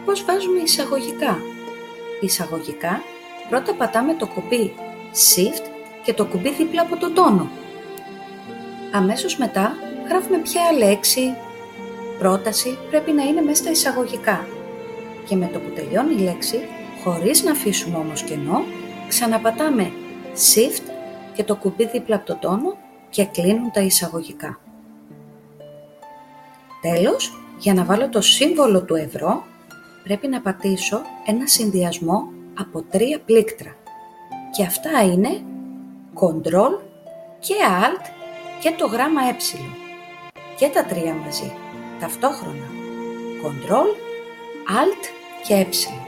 πώς βάζουμε εισαγωγικά. Εισαγωγικά, πρώτα πατάμε το κουμπί Shift και το κουμπί δίπλα από τον τόνο. Αμέσως μετά γράφουμε ποια λέξη, πρόταση πρέπει να είναι μέσα στα εισαγωγικά. Και με το που τελειώνει η λέξη, χωρίς να αφήσουμε όμως κενό, ξαναπατάμε Shift και το κουμπί δίπλα από τον τόνο και κλείνουν τα εισαγωγικά. Τέλος, για να βάλω το σύμβολο του ευρώ, πρέπει να πατήσω ένα συνδυασμό από 3 πλήκτρα. Και αυτά είναι Ctrl και Alt και το γράμμα ε. Και τα 3 μαζί, ταυτόχρονα. Ctrl, Alt και ε.